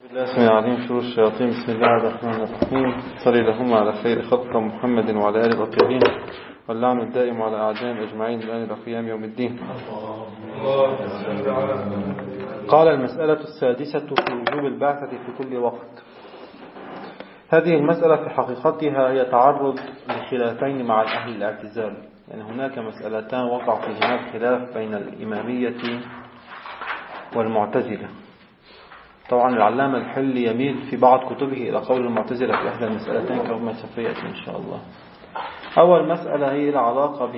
الله اسمي العظيم شرور الشياطين. بسم الله الرحمن الرحيم. صلي اللهم على خير خلق محمد وعلى آله الطيبين، واللعن الدائم على أعدائهم أجمعين إلى قيام يوم الدين. قال: المسألة السادسة في وجوب البعثة في كل وقت. هذه المسألة في حقيقتها هي تعرض لخلافين مع أهل الاعتزال. يعني هناك مسألتان وقع فيهما خلاف بين الإمامية والمعتزلة. طبعا العلامة الحلي يميل في بعض كتبه إلى قول المعتزلة في إحدى المسألتين كما سيأتي إن شاء الله. أول مسألة هي العلاقة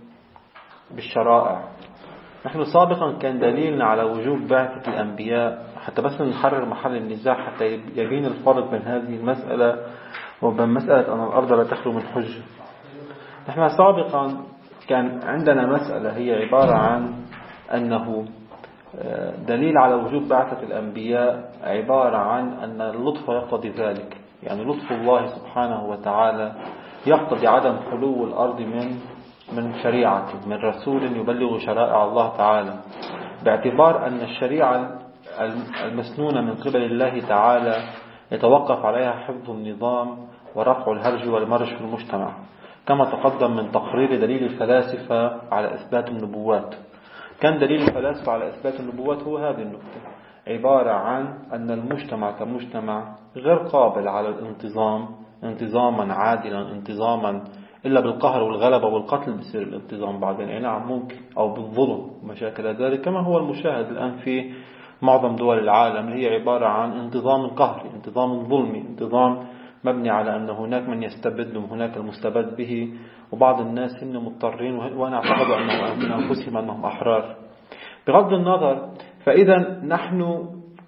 بالشرائع. نحن سابقا كان دليلنا على وجوب بعثة الأنبياء، حتى بس نحرر محل النزاع حتى يبين الفرق بين هذه المسألة وبين مسألة أن الأرض لا تخلو من حجة. نحن سابقا كان عندنا مسألة هي عبارة عن أنه دليل على وجوب بعثة الأنبياء عبارة عن أن اللطف يقتضي ذلك. يعني لطف الله سبحانه وتعالى يقتضي عدم خلو الأرض من شريعة، من رسول يبلغ شرائع الله تعالى، باعتبار أن الشريعة المسنونة من قبل الله تعالى يتوقف عليها حفظ النظام ورفع الهرج والمرج في المجتمع، كما تقدم من تقرير دليل الفلاسفة على إثبات النبوات. كان دليل الفلاسفة على إثبات النبوات هو هذه النقطة، عبارة عن أن المجتمع كمجتمع غير قابل على الانتظام انتظاما عادلا، انتظاما إلا بالقهر والغلبة والقتل بصير الانتظام بعدين. يعني نعم ممكن، أو بالظلم ومشاكل ذلك، كما هو المشاهد الآن في معظم دول العالم، هي عبارة عن انتظام قهري، انتظام ظلمي، انتظام مبني على أن هناك من يستبد وهناك المستبد به، وبعض الناس هم مضطرين وأنا أعتقد أنهم من أنفسهم أنهم أحرار. بغض النظر، فإذا نحن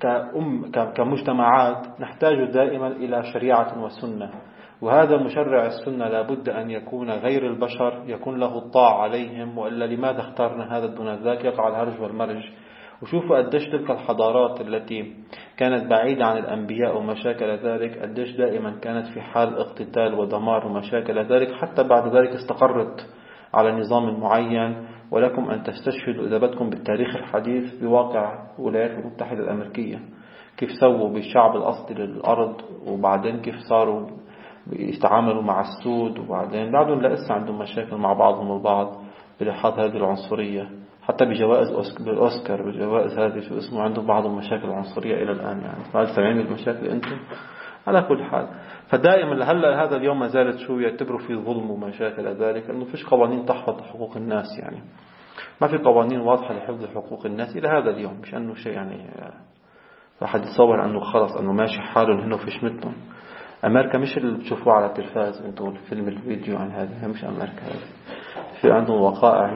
كمجتمعات نحتاج دائما إلى شريعة وسنة، وهذا مشرع السنة لابد أن يكون غير البشر، يكون له الطاعة عليهم، وإلا لماذا اخترنا هذا دون ذاك؟ يقع الهرج والمرج. وشوفوا قديش تلك الحضارات التي كانت بعيدة عن الأنبياء ومشاكل ذلك، قديش دائما كانت في حال اقتتال ودمار ومشاكل ذلك، حتى بعد ذلك استقرت على نظام معين. ولكم أن تستشهدوا إذا بدكم بالتاريخ الحديث بواقع الولايات المتحدة الأمريكية، كيف سووا بالشعب الأصلي للأرض، وبعدين كيف صاروا يتعاملوا مع السود، وبعدين بعدهم لسه عندهم مشاكل مع بعضهم البعض بلحاظ هذه العنصرية. حتى بجوائز بالأوسكار، بجوائز هذه شو اسمه، عندهم بعضهم مشاكل عنصرية إلى الآن. يعني بعد 70 المشاكل أنتم على كل حال. فدائما هلا هذا اليوم ما زالت شو يعتبروا في ظلم ومشاكل ذلك، أنه فيش قوانين تحفظ حقوق الناس. يعني ما في قوانين واضحة لحفظ حقوق الناس إلى هذا اليوم. مش أنه شيء يعني واحد يتصور أنه خلص أنه ماشي حاله هنا وفيش مثلهم. أمريكا مش اللي بتشوفوه على التلفاز أنتم الفيلم الفيديو عن هذه، مش أمريكا هذه. في عندهم وقائع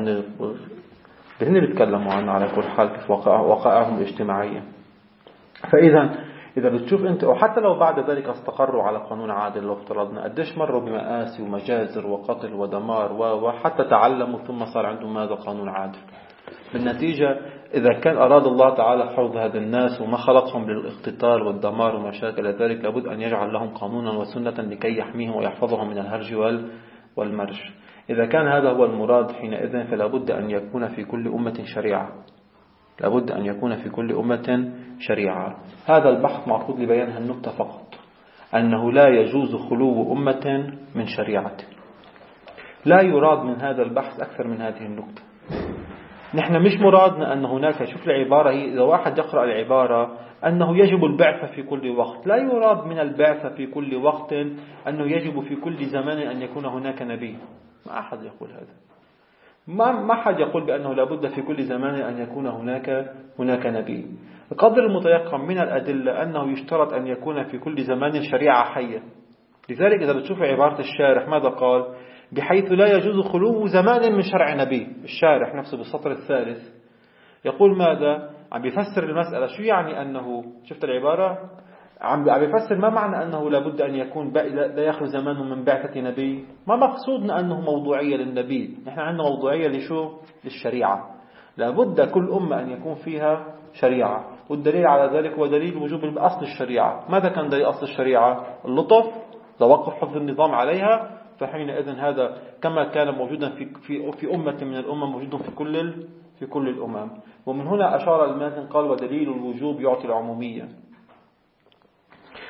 هن بيتكلموا عنها على كل حال، كيف وقائعهم الاجتماعية. إذا بتشوف أنت، أو حتى لو بعد ذلك استقروا على قانون عادل، لو افترضنا قديش مروا بمآسي ومجازر وقتل ودمار وحتى تعلموا ثم صار عندهم هذا قانون عادل. بالنتيجة إذا كان أراد الله تعالى حفظ هذا الناس وما خلقهم للاقتتال والدمار ومشاكل ذلك، لابد أن يجعل لهم قانونا وسنة لكي يحميهم ويحفظهم من الهرج والمرج. إذا كان هذا هو المراد حينئذ فلا بد أن يكون في كل أمة شريعة، لابد أن يكون في كل أمة شريعة. هذا البحث معقود لبيان هالنقطة فقط، أنه لا يجوز خلو أمة من شريعة. لا يراد من هذا البحث أكثر من هذه النقطة. نحن مش مرادنا أن هناك، شوف العبارة هي، إذا واحد يقرأ العبارة أنه يجب البعثة في كل وقت، لا يراد من البعثة في كل وقت أنه يجب في كل زمان أن يكون هناك نبي. ما أحد يقول هذا. ما أحد يقول بأنه لابد في كل زمان أن يكون هناك نبي. القدر المتيقن من الأدلة أنه يشترط أن يكون في كل زمان شريعة حية. لذلك إذا بتشوف عبارة الشارح ماذا قال؟ بحيث لا يجوز خلو زمان من شرع نبي. الشارح نفسه بالسطر الثالث يقول ماذا؟ عم بيفسر المسألة. شو يعني أنه، شفت العبارة؟ عم بيفسر ما معنى أنه لابد أن يكون لا يخلو زمان من بعثة نبي. ما مقصودنا أنه موضوعية للنبي، نحن عندنا موضوعية لشو؟ للشريعة. لابد كل أمة أن يكون فيها شريعة، والدليل على ذلك هو دليل وجوب أصل الشريعة. ماذا كان دليل أصل الشريعة؟ اللطف، توقف حفظ النظام عليها. فحينئذ هذا كما كان موجودا في أمة من الأمم موجود في كل الأمم. ومن هنا أشار الماتن قال: ودليل الوجوب يعطي العمومية.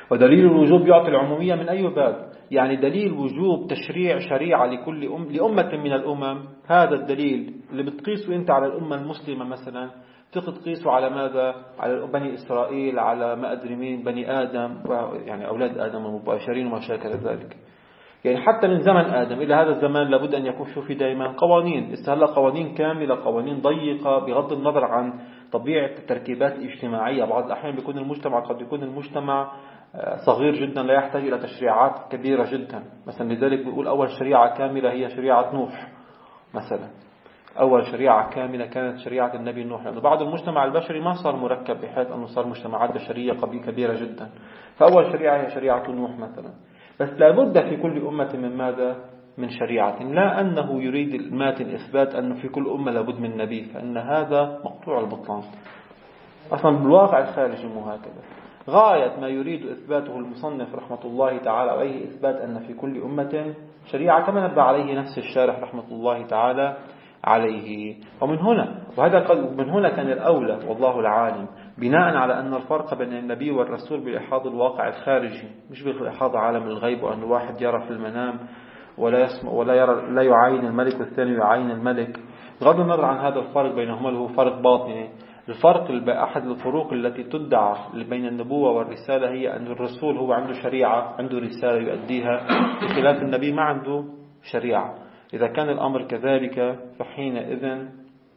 ودليل الوجوب يعطي العمومية من أي باب؟ يعني دليل وجوب تشريع شريعة لأمة من الأمم، هذا الدليل اللي بتقيسه أنت على الأمة المسلمة مثلا تقيسه على ماذا؟ على بني إسرائيل، على ما أدري مين، بني آدم، يعني أولاد آدم المباشرين وما شاكل ذلك. يعني حتى من زمن آدم إلى هذا الزمان لابد أن يكون في دائما قوانين، استهلا قوانين كاملة، قوانين ضيقة، بغض النظر عن طبيعة التركيبات الاجتماعية. بعض الأحيان بيكون المجتمع قد يكون المجتمع صغير جدا لا يحتاج إلى تشريعات كبيرة جدا. مثلا لذلك بيقول أول شريعة كاملة هي شريعة نوح مثلا. أول شريعة كاملة كانت شريعة النبي نوح، لأنه بعد المجتمع البشري ما صار مركب بحيث أنه صار مجتمعات بشرية كبيرة جدا. فأول شريعة هي شريعة نوح مثلا. بس لابد في كل أمة من ماذا؟ من شريعة. لا أنه يريد الماتن إثبات أنه في كل أمة لابد من نبي، فإن هذا مقطوع البطلان. أصلا بالواقع الخارجي مو هكذا. غاية ما يريد إثباته المصنف رحمة الله تعالى عليه إثبات أن في كل أمة شريعة، كما نبه عليه نفس الشارح رحمة الله تعالى عليه. ومن هنا كان الأولى والله العالم بناء على أن الفرق بين النبي والرسول بالإحاط الواقع الخارجي، مش بالإحاط عالم الغيب، وأن واحد يرى في المنام ولا يسمع ولا يرى، لا يعاين الملك والثاني يعاين الملك. بغض النظر عن هذا الفرق بينهما اللي هو فرق باطني، الفرق أحد الفروق التي تدعى بين النبوة والرسالة هي أن الرسول هو عنده شريعة، عنده رسالة يؤديها، بخلاف النبي ما عنده شريعة. إذا كان الأمر كذلك فحينئذ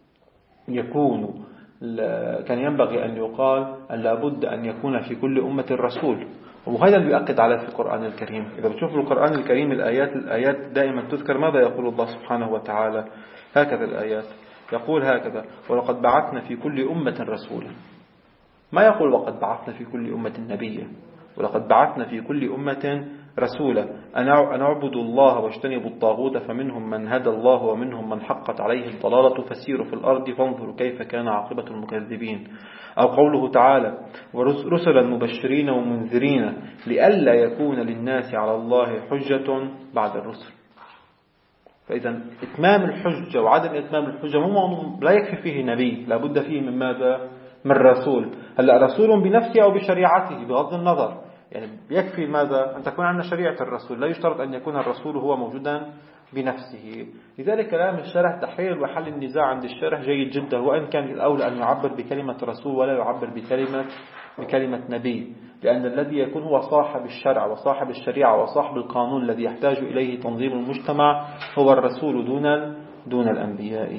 كان ينبغي أن يقال أن لابد أن يكون في كل أمة رسول. وهذا اللي يؤكد عليه في القرآن الكريم. إذا بتشوف القرآن الكريم الآيات دائما تذكر ماذا يقول الله سبحانه وتعالى. هكذا الآيات يقول هكذا: ولقد بعثنا في كل أمة رسولا. ما يقول وقد بعثنا في كل أمة نبيا، ولقد بعثنا في كل أمة رسولا أن اعبدوا الله واجتنبوا الطاغوت فمنهم من هدى الله ومنهم من حقت عليه الضلالة فسيروا في الأرض فانظروا كيف كان عاقبة المكذبين. أو قوله تعالى: ورسلا مبشرين ومنذرين لئلا يكون للناس على الله حجة بعد الرسل. فإذا إتمام الحجة وعدم إتمام الحجة لا يكفي فيه نبي، لابد فيه من ماذا؟ من رسول. هلأ رسول بنفسه أو بشريعته بغض النظر، يعني يكفي ماذا؟ أن تكون عندنا شريعة الرسول، لا يشترط أن يكون الرسول هو موجودا بنفسه. لذلك كلام الشرح تحرير وحل النزاع عند الشرح جيد جدا، وإن كان الأولى أن يعبر بكلمة رسول ولا يعبر بكلمة نبي، لأن الذي يكون هو صاحب الشرع وصاحب الشريعة وصاحب القانون الذي يحتاج إليه تنظيم المجتمع هو الرسول دون الأنبياء.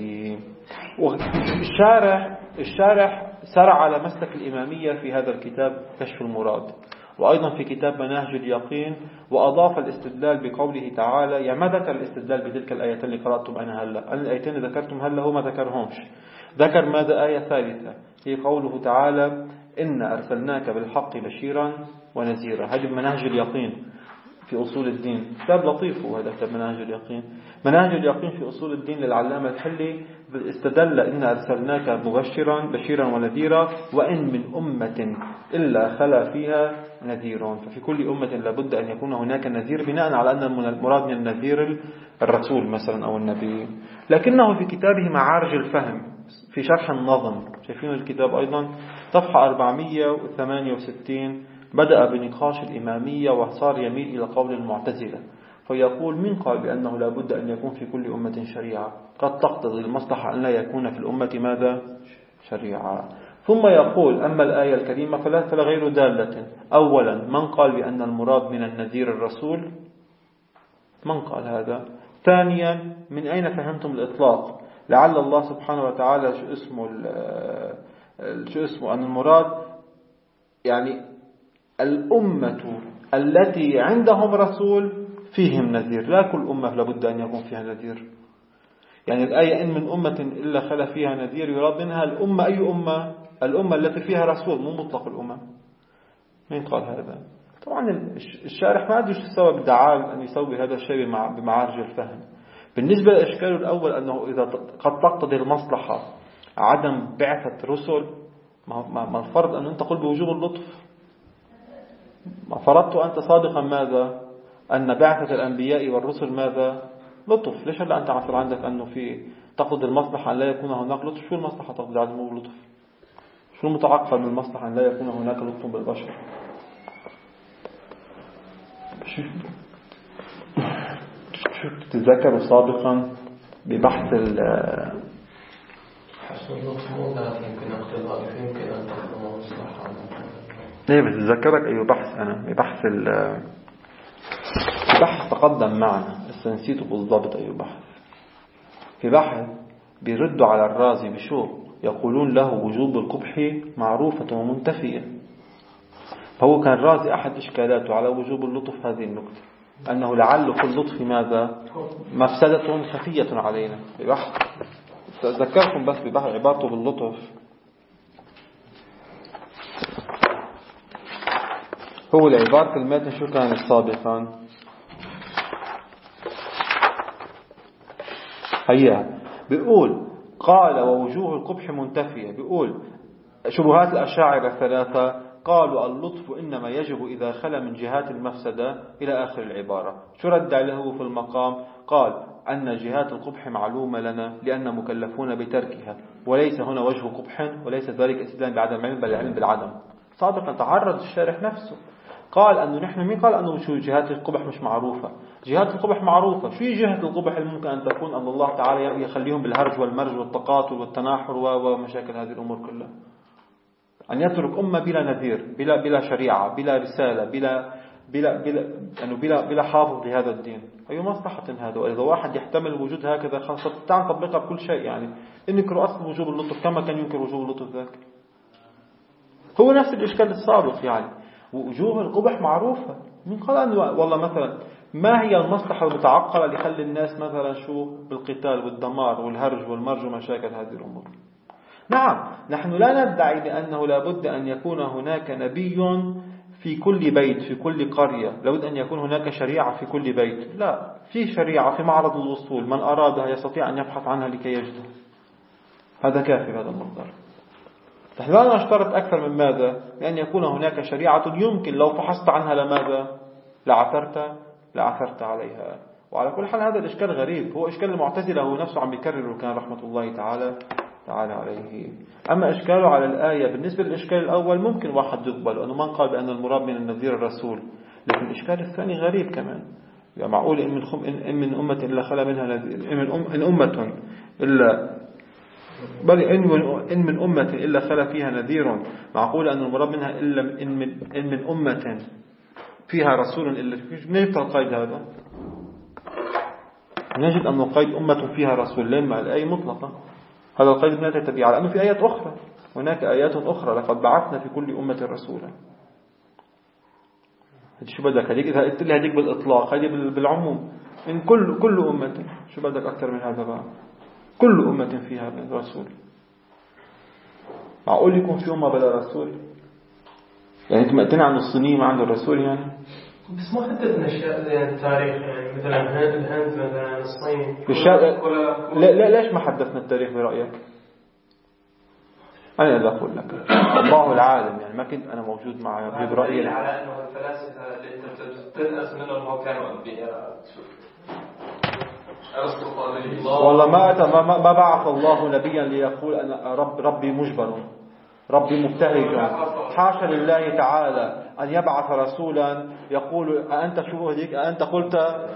الشارح سرع على مسلك الإمامية في هذا الكتاب كشف المراد، وأيضا في كتاب مناهج اليقين، وأضاف الاستدلال بقوله تعالى. يعني ما ذكر الاستدلال بتلك الآيتين اللي قرأتم عنها هلا، الآيتين اللي ذكرتم هلا هو ما ذكرهمش. ذكر ماذا؟ آية ثالثة هي قوله تعالى: إن أرسلناك بالحق بشيرا ونذيرا. هذه مناهج اليقين في أصول الدين، كتاب لطيف وهذا كتاب مناهج اليقين. مناهج اليقين في أصول الدين للعلامة الحلي استدل: إن أرسلناك بشيرا ونذيرا وإن من أمة إلا خلا فيها نذير. ففي كل أمة لابد أن يكون هناك نذير، بناء على أن المراد من النذير الرسول مثلا أو النبي. لكنه في كتابه معارج الفهم في شرح النظم، شايفين الكتاب أيضا صفحة 468، بدأ بنقاش الإمامية وصار يميل إلى قول المعتزلة، فيقول: من قال بأنه لا بد أن يكون في كل أمة شريعة؟ قد تقتضي المصلحة أن لا يكون في الأمة ماذا؟ شريعة. ثم يقول: أما الآية الكريمة فلا غير دالة. أولا، من قال بأن المراد من النذير الرسول؟ من قال هذا؟ ثانيا، من أين فهمتم الإطلاق؟ لعل الله سبحانه وتعالى شو اسمه أن المراد يعني الأمة التي عندهم رسول فيهم نذير، لا كل أمة لابد أن يكون فيها نذير. يعني الآية: إن من أمة إلا خلا فيها نذير، يراد منها الأمة. أي أمة؟ الأمة التي فيها رسول، مو مطلق الأمم. مين قال هذا؟ طبعا الشارح ما أدري شو السبب دعاه أن يسوي هذا الشيء بمعارج الفهم. بالنسبة للإشكال الأول أنه إذا قد تقتضي المصلحة عدم بعثة رسل، ما الفرض أن أنت تقول بوجوب اللطف؟ ما فرضت أنت صادقا ماذا؟ أن بعثة الأنبياء والرسل ماذا؟ لطف. ليش هلا أنت عصر عندك أنه في تقتضي المصلحة أن لا يكون هناك لطف؟ شو المصلحة تقتضي عدم اللطف؟ شو المتعقل من المصلحة أن لا يكون هناك لطف بالبشر؟ شو تتذكروا سابقا ببحث حسن اللطف مو يمكن اقتضائي، يمكن أن تفهمه الصح. ليه بتذكرك أي بحث؟ أنا ببحث بحث تقدم معنا بس نسيته بالضبط أي بحث. في بحث بيردوا على الرازي بشو يقولون له وجوب القبح معروفة ومنتفية. فهو كان الرازي أحد إشكالاته على وجوب اللطف هذه النقطة، أنه لعل كل لطف ماذا مفسدة خفية علينا. ببحث تذكركم بس ببحث عبارته باللطف. هو العبارة الماتن شو كانت سابقا؟ هيا بيقول قال ووجوه القبح منتفية. بيقول شبهات الأشاعرة ثلاثة، قالوا اللطف إنما يجب إذا خلا من جهات المفسدة إلى آخر العبارة. شو رد عليه في المقام؟ قال أن جهات القبح معلومة لنا لأن مكلفون بتركها، وليس هنا وجه قبح، وليس ذلك استدلال بعدم العلم بل العلم بالعدم. سابقا تعرض الشارح نفسه قال أنه نحن مين قال أنه شو جهات القبح مش معروفة؟ جهات القبح معروفة. شو جهة القبح اللي ممكن أن تكون أن الله تعالى يخليهم بالهرج والمرج والتقاتل والتناحر ومشاكل هذه الأمور كلها؟ أن يترك أمة بلا نذير، بلا شريعة، بلا رسالة، بلا حافظ لهذا الدين. أي مصلحة هذا؟ وإذا واحد يحتمل وجود هكذا خاصة تعال نطبقها بكل شيء. يعني إنكر أصل وجوب اللطف كما كان ينكر وجوب اللطف ذاك. هو نفس الإشكال السابق. يعني وجوه القبح معروفة. من قال أن والله مثلا ما هي المصلحة المتعقلة اللي يخلي الناس مثلا شو بالقتال والدمار والهرج والمرج ومشاكل هذه الأمور؟ نعم نحن لا ندعي بأنه لابد أن يكون هناك نبي في كل بيت في كل قرية، لابد أن يكون هناك شريعة في كل بيت. لا، في شريعة في معرض الوصول، من أرادها يستطيع أن يبحث عنها لكي يجدها. هذا كافي هذا المقدار. نحن لا نشترط أكثر من ماذا؟ لأن يكون هناك شريعة يمكن لو فحصت عنها لماذا لعثرت عليها. وعلى كل حال هذا الإشكال غريب، هو إشكال المعتزلة هو نفسه عم يكرر كان رحمة الله تعالى عليه. أما إشكاله على الآية بالنسبة للإشكال الأول ممكن واحد يقبل أنه من قال بأن المراد من النذير الرسول، لكن الإشكال الثاني غريب كمان. يعني معقول إن من أمة إلا خلا منها نذير، إن أمة إلا بل إن من أمة إلا خلا فيها نذير، معقول أن المراد منها إلا إن من أمة فيها رسول إلا نجد القيد هذا، نجد أن القيد أمة فيها رسول لين مع الآية مطلقة. هذا القيد من التبعية على أنه في آيات أخرى، هناك آيات أخرى لقد بعثنا في كل أمة رسولا. شو بدك هديك؟ إذا قلت لي هديك بالإطلاق هديك بالعموم إن كل أمة، شو بدك أكثر من هذا بقى؟ كل أمة فيها رسول. معقول يكون في أمة بلا رسول؟ يعني أنت مأتنا عن الصينيين ما عنده الرسول يعني؟ بس ما حدثنا أشياء يعني التاريخ، يعني مثلا الهند مثلا الصين لا ليش ما حدثنا التاريخ برأيك؟ أنا اللي أقول لك الله العالم، يعني ما كنت أنا موجود مع برأيي على أنه الفلاسفة اللي أنت تدرس منهم هو كانوا أنبياء. والله ما بعث الله نبيا ليقول أنا ربي مجبر، ربي مبتهج. حاشا لله تعالى أن يبعث رسولا يقول أنت شو هديك أنت قلت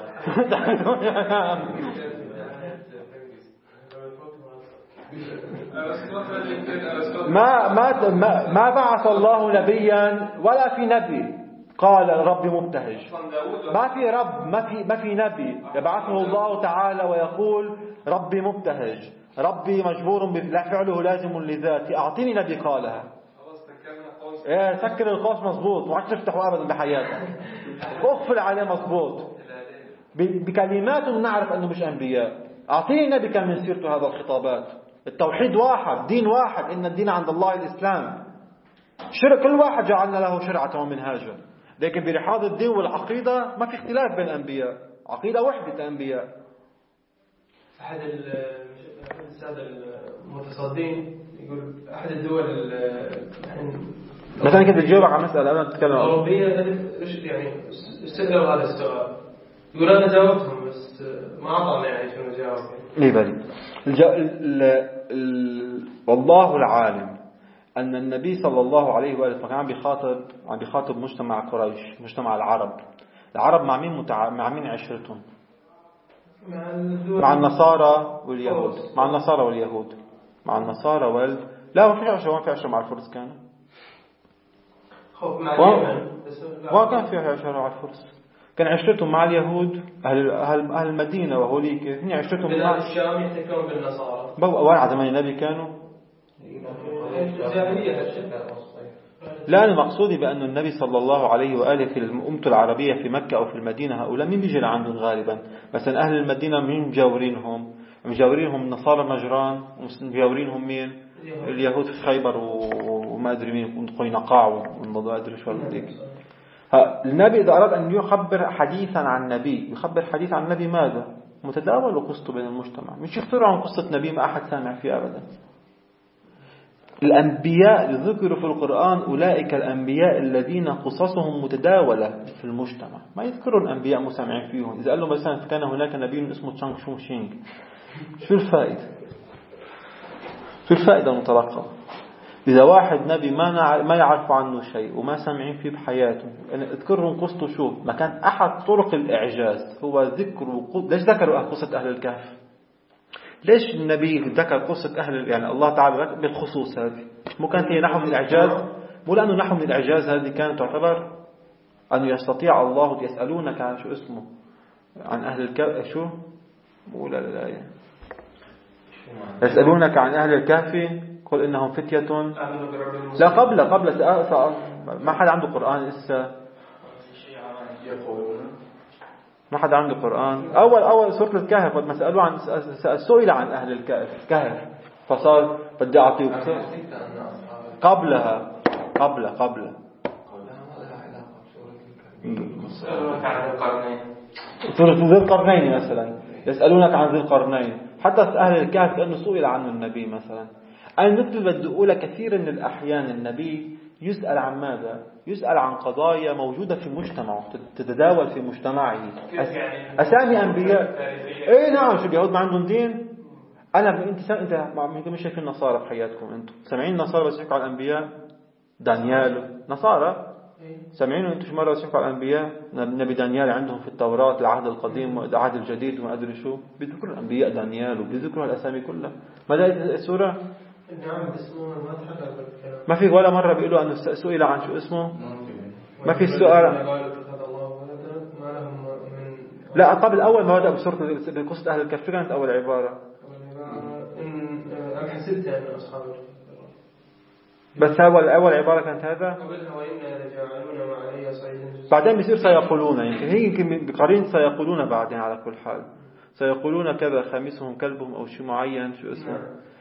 ما بعث الله نبيا ولا في نبي قال ربي مبتهج. ما في رب، ما في نبي يبعثه الله تعالى ويقول ربي مبتهج، ربي مجبور لا فعله لازم لذاتي، أعطيني نبي قالها. سكر القوس مظبوط، ما عادش تفتحه أبدا بحياتك، اقفل عليه مظبوط بكلمات نعرف أنه مش أنبياء. أعطيني نبي كان من سيرته هذا الخطابات. التوحيد واحد، دين واحد، إن الدين عند الله الإسلام. كل واحد جعلنا له شرعة ومنهاجا، لكن برحاض الدين والعقيدة ما في اختلاف بين الأنبياء، عقيدة وحدة أنبياء. أحد السادة المتصدين يقول أحد الدول مثلا كنت تجاوب على مسألة أنا أتكلم أوروبية يعني استدلوا هذا السؤال، يقول أنا جاوبتهم بس ما أعطاني يعني شنو جاوب. ليه بالي والله العالم أن النبي صلى الله عليه وآله كان عم بيخاطب مجتمع قريش، مجتمع العرب. العرب مع مين عشرتهم؟ مع النصارى واليهود. مع النصارى واليهود. مع النصارى لا ما في عشرة مع الفرس كانوا. ما كان في عشرة مع الفرس. كان عشرتهم مع اليهود أهل المدينة وهوليك. هني عشرتهم مع الشام يحتكون بالنصارى. وين على زمان النبي كانوا؟ لا أنا مقصودي بأن النبي صلى الله عليه وآله في الأمة العربية في مكة أو في المدينة هؤلاء مين بيجي لعندهم غالبا؟ مثلا أهل المدينة مين مجاورينهم نصارى نجران، ومجاورينهم مين؟ اليهود في خيبر وما أدري مين قينقاع والموضوع أدري شو هذيك. النبي إذا أراد أن يخبر حديثا عن النبي يخبر حديث عن النبي ماذا؟ متداول وقصته بين المجتمع، مش يخترع عن قصة نبي ما أحد سامع فيه أبدا. الأنبياء ذكروا في القرآن أولئك الأنبياء الذين قصصهم متداولة في المجتمع، ما يذكروا الأنبياء مسامعين فيهم. إذا قال له مثلا كان هناك نبي اسمه تشانغ شو شينغ، شو الفائدة؟ شو الفائدة المترقبة؟ إذا واحد نبي ما يعرف عنه شيء وما سامعين فيه بحياته، يعني اذكرهم قصته شو؟ ما كان أحد طرق الإعجاز هو ذكر ليش ذكروا قصة أهل الكهف؟ ليش النبي ذكر قصة يعني الله تعالى بالخصوص هذه؟ مو كانت هي نحو من الإعجاز؟ مو لأنه نحو من الإعجاز هذه كانت تعتبر أن يستطيع الله يسألونك عن شو اسمه عن أهل الكهف شو؟ مو لا يسألونك عن أهل الكهف قل إنهم فتية. لا قبل ما حد عنده قرآن لسه. ما حد عنده قرآن. أول سورة الكهف لما سألوا عن سئل عن أهل الكهف فصار بدي أعطيه قبلها سورة ذي القرنين مثلا يسألونك عن ذي القرنين. حتى أهل الكهف كأنه سئل عنه النبي مثلا. أنا مثل بدي أقول كثير من الأحيان النبي يسأل عن ماذا؟ يسأل عن قضايا موجودة في مجتمعه تتداول في مجتمعه. أسامي أنبياء. إيه نعم شو اليهود ما عندهم دين؟ أنت مش شايفين النصارى بحياتكم أنتم سامعين النصارى بس يحكوا على الأنبياء؟ دانيال نصارى سامعين أنتم شو مرة بس يحكوا على الأنبياء؟ نبي دانيال عندهم في التوراة العهد القديم والعهد الجديد وما أدري شو بيذكروا الأنبياء دانيال وبيذكروا الأسامي كلها. ماذا السورة؟ نعم اسمه ما تحدث بالكلام. ما في ولا مرة بيقولوا أنه سئل عن شو اسمه. ما في السؤال. لا قبل أول ما بدأ بقصة أهل الكهف كانت أول عبارة أم حسبت أن أصحاب بس أول عبارة كانت هذا. بعدين بيصير سيقولون يمكن بقرين سيقولون بعدين على كل حال سيقولون كذا خامسهم كلبهم أو شيء معين شو اسمه.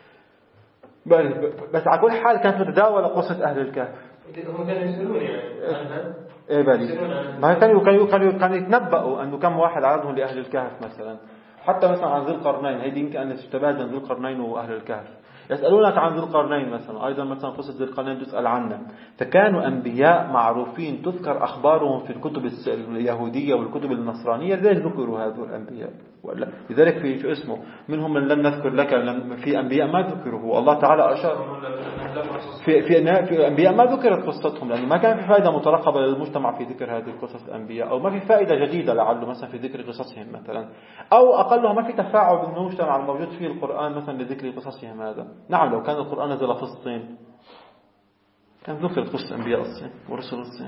بس على كل حال كانت متداولة قصة أهل الكهف. هم كانوا يسألون يعني إيه بالي ما كانوا يتنبأوا أنه كم واحد عرضهم لأهل الكهف مثلا. حتى مثلا عن ذي القرنين هيدي يمكن أن تشتبه بين ذي القرنين وأهل الكهف. يسألونك عن ذي القرنين مثلا أيضا مثلا قصة ذي القرنين تسأل عنه. فكانوا أنبياء معروفين تذكر أخبارهم في الكتب اليهودية والكتب النصرانية لذلك ذكروا هذول الأنبياء. لذلك في شو اسمه منهم من لم نذكر لك في أنبياء ما ذكروا الله تعالى أشار في أنبياء ما ذكرت قصتهم لأنه ما كان في فائدة مترقبة للمجتمع في ذكر هذه القصص الأنبياء أو ما في فائدة جديدة لعله مثلا في ذكر قصصهم مثلا أو أقلها ما في تفاعل بالمجتمع الموجود فيه القرآن مثلا لذكر قصصهم هذا. نعم لو كان القرآن نزل في الصين كان ذكرت قصة أنبياء الصين ورسل الصين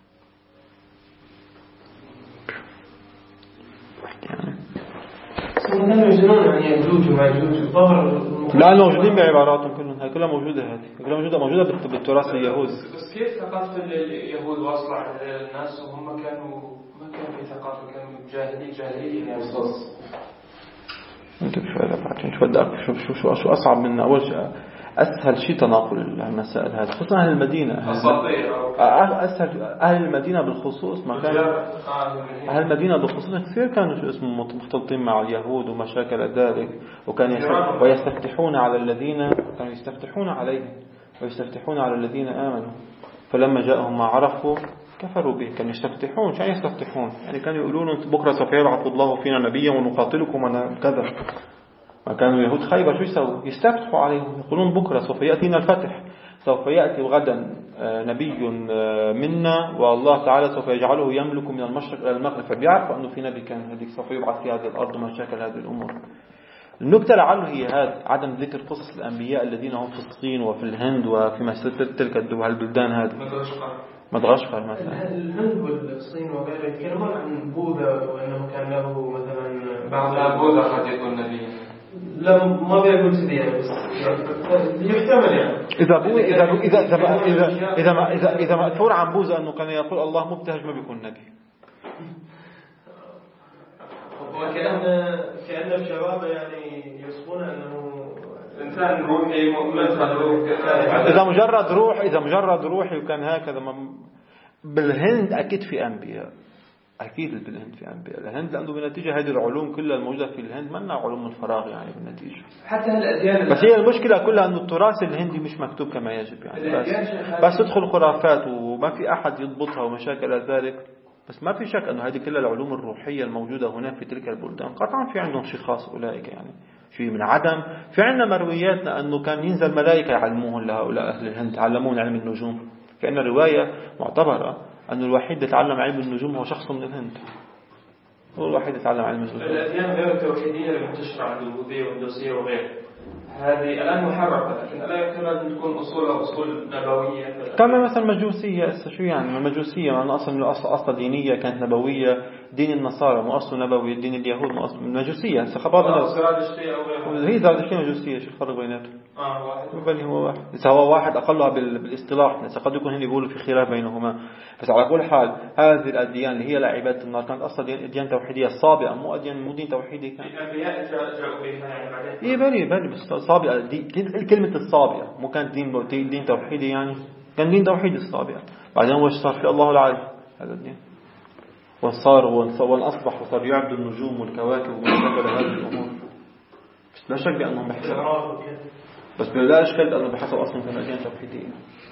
كانوا يزنون عن يأجوج ومأجوج لا موجودين بعباراتهم كلهم هاي كلها موجودة هذه كلها موجودة بالتراث اليهودي. بس كيف ثقافة اليهود واصلة على الناس وهم ما كان في ثقافة كانوا جاهلية أصلاً. أنت بفعل بعدين شو بدك شو أصعب من أول شيء أسهل شيء تناقل المسائل هذه خصوصا أهل المدينة أسهل أهل المدينة بالخصوص ما كان أهل المدينة بالخصوص كثير كانوا شو اسمه مختلطين مع اليهود ومشاكل ذلك وكان ويستفتحون على الذين كانوا يستفتحون عليهم ويستفتحون على الذين آمنوا فلما جاءهم ما عرفوا كفروا به. كانوا يستفتحون شو يستفتحون يعني كانوا يقولون بكرة سوف يبعث الله فينا نبيا ونقاتلكم أنا كذا. ما كانوا يهود خيبر شو يسووا يستفتحوا عليهم يقولون بكرة سوف يأتينا الفتح سوف يأتي غدا نبي منا والله تعالى سوف يجعله يملك من المشرق إلى المغرب، فبيعرفوا أنه في نبي كان هذيك سوف يبعث في هذه الأرض ومشاكل هذه الأمور. النكتة لعله هي هذا عدم ذكر قصص الأنبياء الذين هم في الصين وفي الهند وفي تلك البلدان هذه. مدغشقر مثلا. الهند والصين وغيرها يتكلمون عن بوذا وأنه كان له مثلا بعض بوذا قد يكون نبي. لا ما بيقول كذا بس يحتمل يعني. إذا مأثور عن بوذا أنه كان يقول الله مبتهج ما بيكون نبي. وكأن الشباب يعني يصفون أنه إنسان روحي مؤمن. إذا مجرد روحي وكان هكذا. بالهند أكيد في أنبياء، أكيد بالهند في أنبياء. الهند لأنه بالنتيجة هذه العلوم كلها الموجودة في الهند ما علوم الفراغ يعني بالنتيجة. حتى الأديان بس هي المشكلة كلها أنه التراث الهندي مش مكتوب كما يجب يعني. بس تدخل خرافات وما في أحد يضبطها ومشاكل ذلك. بس ما في شك أنه هذه كلها العلوم الروحية الموجودة هناك في تلك البلدان قطعا في عندهم شخاص أولئك يعني شيء من عدم. في عندنا مروياتنا أنه كان ينزل ملائكة يعلموهم لهؤلاء أهل الهند، علمون علم النجوم. في عندنا رواية معتبرة أنه الوحيد يتعلم علم النجوم هو شخص من الهند، هو الوحيد يتعلم علم النجوم. الأديان غير التوحيدية اللي منتشرة عند البوذية والهندوسية وغيرها هذه الآن محرفة، لكن ألا يمكن أن تكون أصولها أصول نبوية. كما مثلا مجوسية. شو يعني المجوسية؟ أنا أصل دينية كانت نبوية. دين النصارى مو أصله نبوي، دين اليهود مو أصله مجوسية. هي زرادشتية مجوسية. شو الفرق بيناتهم؟ واحد. بل هو واحد. إذا هو واحد أقلها بالاصطلاح، إذا قد يكون هني بيقولوا في خلاف بينهما. بس على كل حال هذه الأديان اللي هي لعبادة النار كانت أصلا أديان توحيدية صابئة، مو دين توحيدي كان. الأنبياء جاءوا بها يعني بعدين. إيه بلي بس صابئة دي كلمة الصابئة مو كان دين توحيدي يعني. كان دين توحيدي الصابئة. بعدين وش صار في الله العالي هذا الدين وأصبح وصار يعبد النجوم والكواكب ومشاكل هذه الأمور. بس لا شك بأنهم بحسب بس لا أشكال أنه بحسب أصلا كان أديان توحيدية.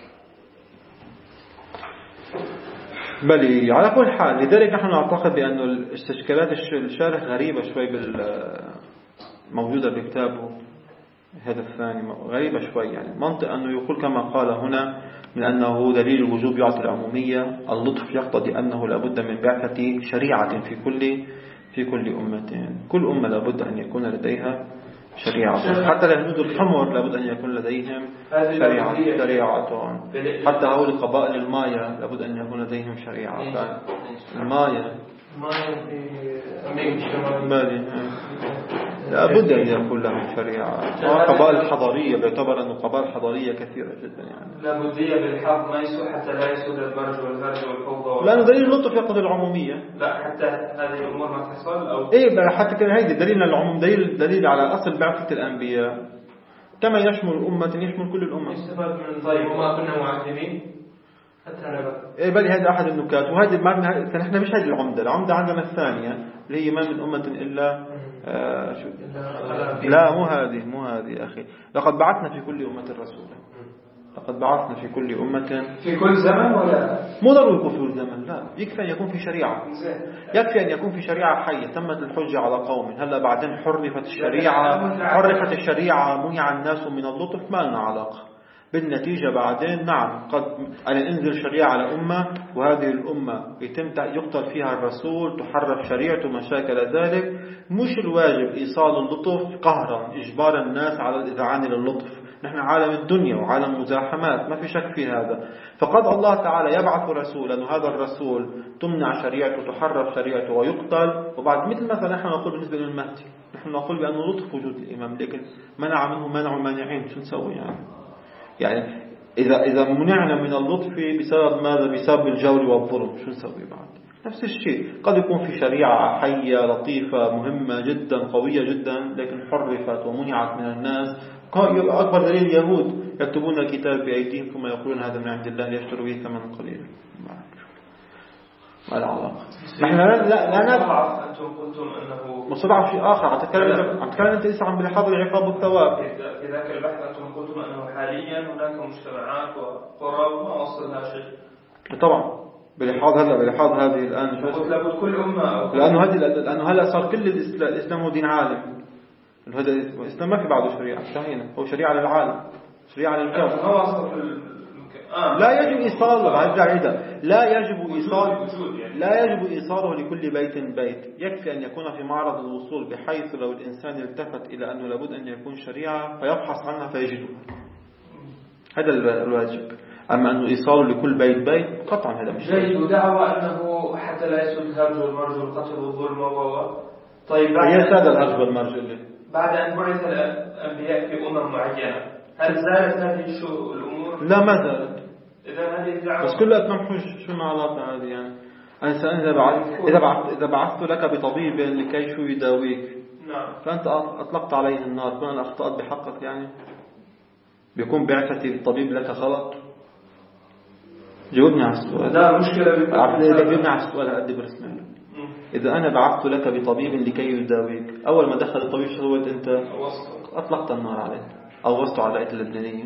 بل على كل حال لذلك نحن نعتقد بأن الاستشكالات الشارح غريبة شوي موجودة بكتابه هذا الثاني، غريبة شوي يعني. منطق أنه يقول كما قال هنا من أنه دليل الوجوب يعطي العمومية. اللطف يقتضي أنه لابد من بعثة شريعة في كل أمة. كل أمة لابد أن يكون لديها شريعة. حتى الهنود الحمر لابد أن يكون لديهم شريعة. حتى هؤلاء قبائل المايا لابد أن يكون لديهم شريعة. المايا في أمريكا لابد أن يكون لهم شريعة. قبائل حضارية بيعتبر أنه قبائل حضارية كثيرة جدا يعني. لابدية بالحظ ما يسوء حتى لا يسود البرج والهرج والفوضى. لأنه دليل اللطف يقتضي العمومية. لا حتى هذه الأمور ما تحصل أو إيه حتى كان هيدا دليل العموم دليل على أصل بعثة الأنبياء كما يشمل الأمة يشمل كل الأمة. يستفاد من طيب وما كنا معذبين حتى نبقى. إيه بل هذا أحد النكات. وهذا ما إحنا مش هذه العمدة عندنا الثانية اللي هي ما من أمة إلا شو لا مو هذه أخي. لقد بعثنا في كل أمة رسولا. لقد بعثنا في كل أمة في كل زمن ولا مو ضروري يكون في كل زمن. لا يكفي أن يكون في شريعة. يكفي أن يكون في شريعة حية تمت الحجة على قوم. هلا بعدين حرفت الشريعة منع الناس من اللطف ما لنا علاقة. بالنتيجة بعدين نعم قد أن انزل شريعة على أمة وهذه الأمة يتم يقتل فيها الرسول تحرف شريعته مشاكل ذلك. مش الواجب إيصال اللطف قهرا إجبار الناس على الإذعان للطف. نحن عالم الدنيا وعالم مزاحمات ما في شك في هذا. فقد الله تعالى يبعث رسولا وهذا الرسول تمنع شريعته تحرف شريعته ويقتل. وبعد مثل مثلا نحن نقول بالنسبة للمهدي نحن نقول بأنه لطف وجود الإمام لكن منع منه منع المانعين. شو نسوي يعني إذا منعنا من اللطف بسبب ماذا؟ بسبب الجور والظلم شو نسوي بعد؟ نفس الشيء قد يكون في شريعة حية لطيفة مهمة جدا قوية جدا لكن حرفت ومنعت من الناس. أكبر دليل اليهود يكتبون الكتاب بأيديهم ثم يقولون هذا من عند الله ليشتروا به ثمنا قليلا. ما العلاقة؟ نحن لا نضعف. أنتم قلتم أنه مصدع شيء آخر. عم تتكلم أنت لسه عن بلحاظ العقاب والثواب. في ذاك البحث أنتم قلتم أنه حاليا هناك مجتمعات وقرى وما وصلها شيء. طبعا بلحاظ هذه الآن قلت لابد كل أمة لأنه هلا صار كل الإسلام هو دين عالم. الإسلام ما في بعده شريعة انتهينا هو شريعة للعالم. شريعة للكون. هو أصلا في لا يجب إيصاله. لا يجب إيصاله لكل بيت. يكفي أن يكون في معرض الوصول، بحيث لو الإنسان التفت إلى أنه لابد أن يكون شريعة فيبحث عنها فيجدها. هذا الواجب. أما أنه إيصاله لكل بيت قطعا هذا مش جيد. ودعوة أنه حتى لا يسود الهرج والمرج والقتل والظلم طيب هي هذا الهرج والمرج اللي بعد أن بعث الأنبياء في أمم معينة، هل زالت هذه الأمور؟ لا، ما زالت. بس كلها تنحوش. شو العلاقة هذه يعني؟ إذا بعثت لك بطبيب لكي شو يداويك، نعم، فأنت أطلقت عليه النار، كون أنا أخطأت بحقك يعني بيكون بعثتي الطبيب لك غلط؟ جاوبني على السؤال. لا مشكلة. جاوبني على السؤال هأدي برسمه. إذا أنا بعثت لك بطبيب لكي يداويك، أول ما دخل الطبيب شو سويت أنت؟ أطلقت النار عليه، أوصته على الآية اللبنانية.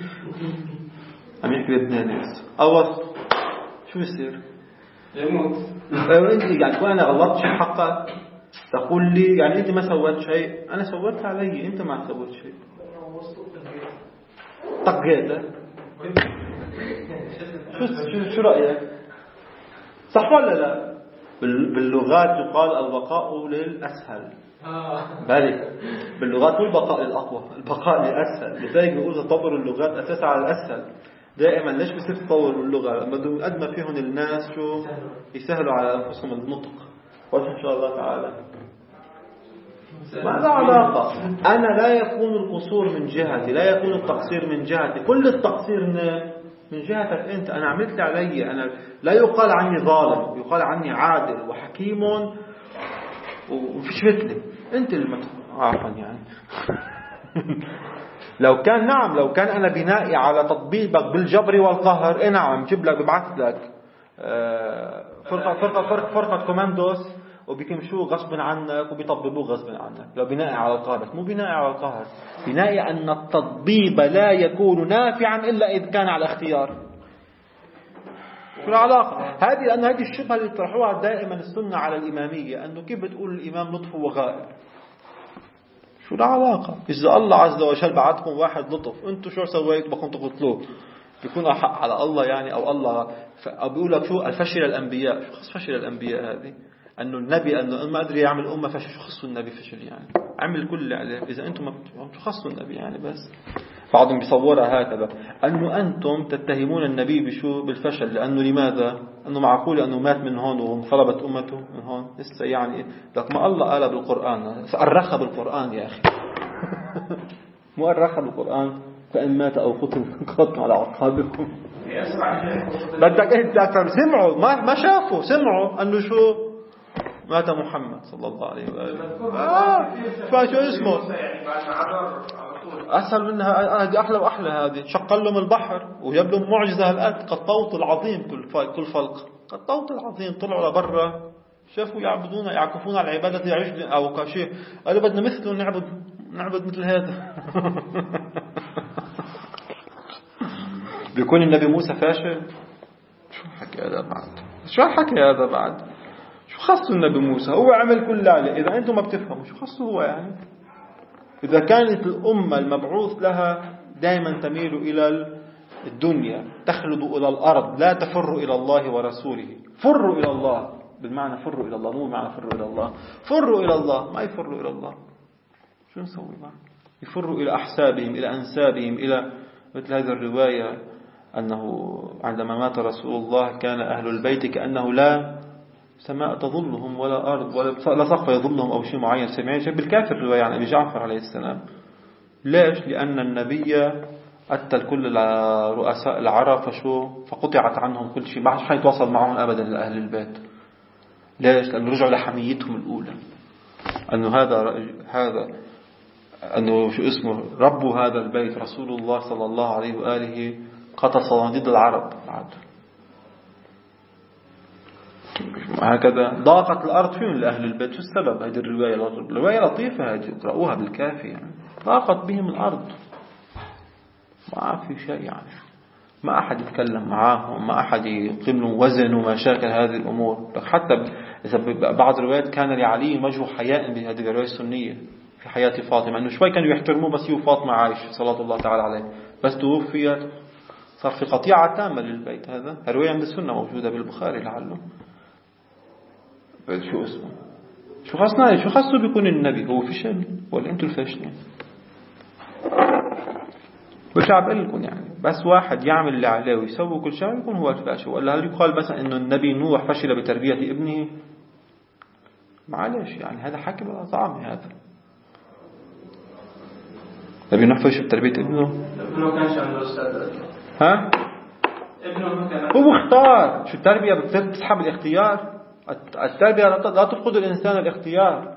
عم يحكي لبناني أوصت، شو يصير؟ يموت. يعني كون أنا غلطت شيء حقك تقول لي يعني أنت ما سويت شيء، أنا سويت علي، أنت ما سويت شيء. طقيته. شو رأيك؟ صح ولا لا؟ باللغات يقال البقاء للأسهل. بالك باللغات والبقاء للأقوى، البقاء للأسهل. لذلك بيقول تطور اللغات أساسا على الأسهل. دائما ليش بصير تطور اللغة؟ لما قد ما فيهم الناس شو يسهلوا على أنفسهم النطق. وإن شاء الله تعالى ماذا علاقة؟ أنا لا يكون القصور من جهتي، لا يكون التقصير من جهتي، كل التقصير من جهتك أنت. أنا عملت علي، أنا لا يقال عني ظالم، يقال عني عادل وحكيم وفيش مثلي. أنت اللي عارفا يعني. لو كان أنا بنائي على تطبيقك بالجبر والقهر، نعم جيب لك ببعث لك فرقة كوماندوس وبيكمشوا غصبا عنك وبيطببوه غصبا عنك. لو بنائي على القهر، بس مو بنائي على القهر، بنائي أن التطبيب لا يكون نافعا إلا إذا كان على اختيار. شو العلاقة؟ لأن هذه الشبهة اللي يطرحوها دائما السنة على الإمامية، أنه كيف بتقول الإمام لطف وغائب؟ شو العلاقة؟ إذا الله عز وجل بعتكم واحد لطف، أنتوا شو سويت بكم تقتلوه؟ بيكون أحق على الله يعني؟ أو الله بيقول لك شو الفشل الأنبياء؟ شو خص فشل الأنبياء هذه؟ أنه النبي أنه ما أدري يعمل أمة فشل، شو خصوا النبي فشل يعني؟ عمل كل اللي عليه. إذا أنتم ما شو خصوا النبي يعني؟ بس بعضهم بيصورها هكذا، أنه أنتم تتهمون النبي بشو؟ بالفشل. لأنه لماذا؟ أنه معقول أنه مات من هون وانقلبت أمته من هون لسه يعني؟ لك ما الله قال بالقرآن، أرخى بالقرآن يا أخي. مو أرخى بالقرآن، فإن مات أو قتل انقلبتم على أعقابكم. بدك أنت أكثر. سمعوا ما شافوا، سمعوا أنه شو مات محمد صلى الله عليه وآله. فشو اسمه أسهل منها، هذه أحلى وأحلى. هذه شق لهم البحر وجاب لهم معجزة هالقد كالطوط العظيم. كل فلق كالطوط العظيم. طلعوا لبرا شافوا يعكفون على العبادة عجل أو كشيء، قالوا بدنا مثله نعبد مثل هذا. بيكون النبي موسى فاشل؟ شو حكي هذا بعد؟ شو خصه النبي موسى؟ هو عمل كل عليه. إذا أنتم ما بتفهموا شو خصه هو يعني؟ إذا كانت الأمة المبعوث لها دائما تميل إلى الدنيا، تخلد إلى الأرض، لا تفر إلى الله ورسوله. فروا إلى الله بالمعنى فروا إلى الله، مو بمعنى فروا إلى الله. فروا إلى الله، ما يفروا إلى الله. شو نسوي معه؟ يفروا إلى أحسابهم، إلى أنسابهم، إلى مثل هذه الرواية أنه عندما مات رسول الله كان أهل البيت كأنه لا سماء تظلهم ولا أرض ولا سقف يظلهم أو شيء معين. سمعين شيء بالكافر الرواية عن أبي جعفر عليه السلام. ليش؟ لأن النبي أتى كل رؤساء العرب فقطعت عنهم كل شيء، ما حد يتواصل معهم أبدا لأهل البيت. ليش؟ لأنه رجعوا لحميتهم الأولى، أنه هذا أنه شو اسمه رب هذا البيت رسول الله صلى الله عليه وآله قتل صناديد العرب. هكذا ضاقت الأرض فيهم لأهل البيت. شو السبب؟ هذه الرواية لطيفة، هذه اقرأوها بالكافي يعني. ضاقت بهم الأرض، ما في شيء يعني، ما أحد يتكلم معاهم، ما أحد يقيم لهم وزن ومشاكل هذه الأمور. حتى بعض الروايات كان لعلي وجه حياء بهذه الرواية السنية في حياة فاطمة، أنه شوي كانوا يحترموه بس هو فاطمة عايش صلاة الله تعالى عليه، بس توفيت صار في قطيعة تامة للبيت. هذا رواية عند السنة موجودة بالبخاري لعله. شو اسمه شو خاصنا شو خاصه بيكون النبي هو فشل ولا انتوا الفاشلين؟ برجع بقول لكم يعني بس واحد يعمل اللي عليه ويسوي كل شيء يكون هو الفاشل. ولا هل يقال مثلا انه النبي نوح فشل بتربية ابنه؟ معلش يعني هذا حكي بقى صعب. هذا نبي نوح فشل بتربية ابنه؟ ابنه كانش عنده أستاذ. ها؟ ابنه ما كان هو اختار. شو التربية بتسحب الاختيار؟ التربية لا تفقد الإنسان الاختيار.